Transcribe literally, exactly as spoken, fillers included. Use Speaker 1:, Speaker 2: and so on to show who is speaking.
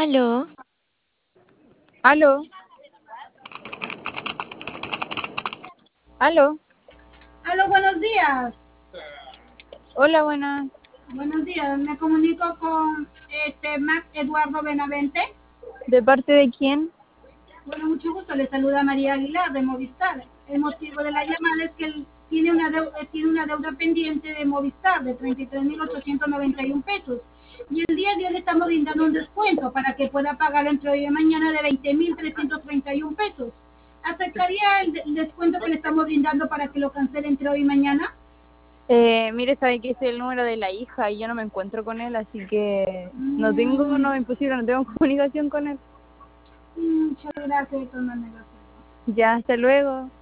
Speaker 1: Aló,
Speaker 2: Aló, aló,
Speaker 3: Aló, buenos días.
Speaker 2: hola, buenas.
Speaker 3: Buenos días. Me comunico con este Max Eduardo Benavente.
Speaker 2: ¿De parte de quién?
Speaker 3: Bueno, mucho gusto. Le saluda María Aguilar de Movistar. El motivo de la llamada es que él tiene una deuda, tiene una deuda pendiente de Movistar de treinta y tres mil ochocientos noventa y uno pesos. Y el día de hoy le estamos brindando un descuento para que pueda pagar entre hoy y mañana de veinte mil trescientos treinta y uno pesos. ¿Aceptaría el, el descuento que le estamos brindando para que lo cancele entre hoy y mañana?
Speaker 2: Eh, mire, sabe que ese es el número de la hija y yo no me encuentro con él, así que no tengo,
Speaker 3: Mm,
Speaker 2: no, imposible, no tengo comunicación con él.
Speaker 3: Muchas gracias de todas maneras.
Speaker 2: Ya, hasta luego.